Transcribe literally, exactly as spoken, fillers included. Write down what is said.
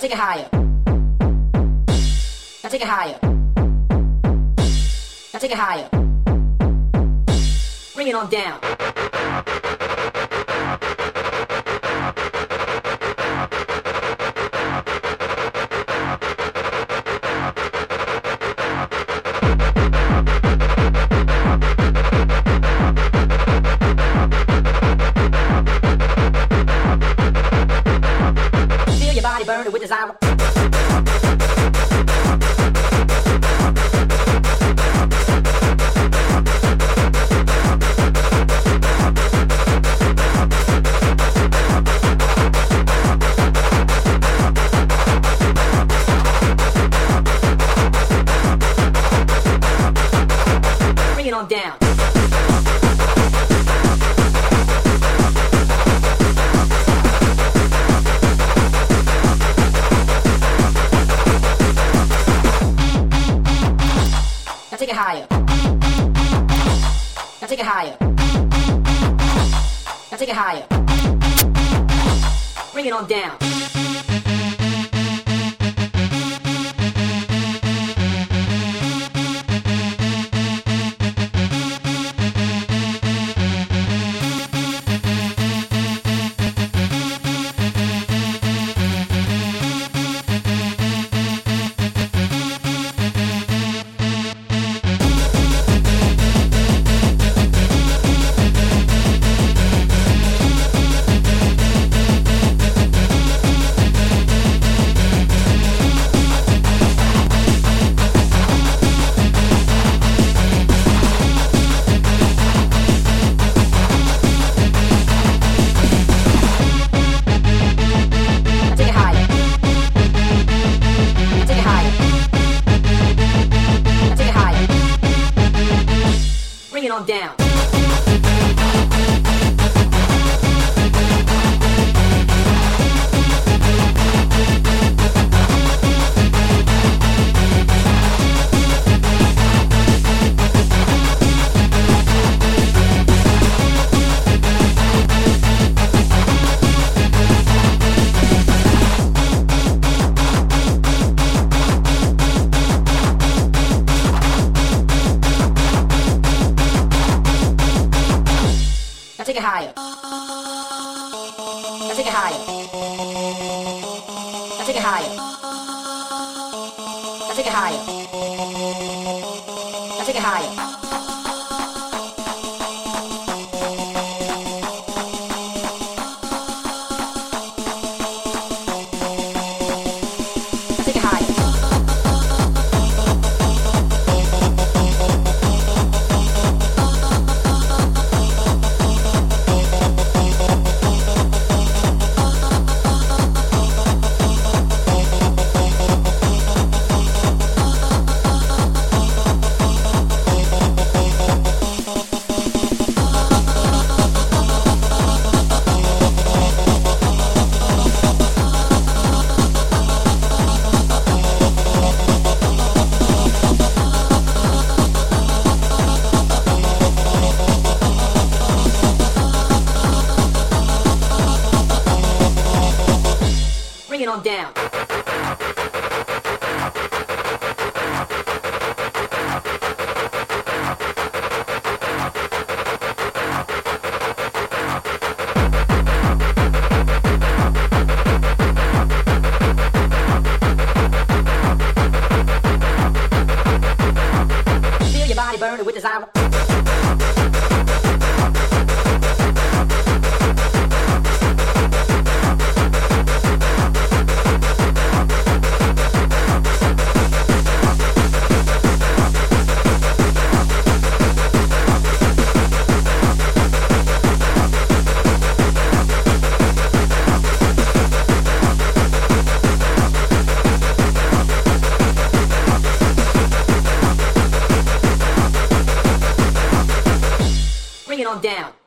take it higher. Now take it higher. Now take it higher. Bring it on down. Feel your body burning with desire. Bring it on down. Now take it higher. Now take it higher. Now take it higher. Bring it on down. Bring it on down. Now take it higher. Now take it higher. Now take it higher. Now take it higher. Now take it higher. Bring it on down. Feel your body burning with desire. Bring it on down.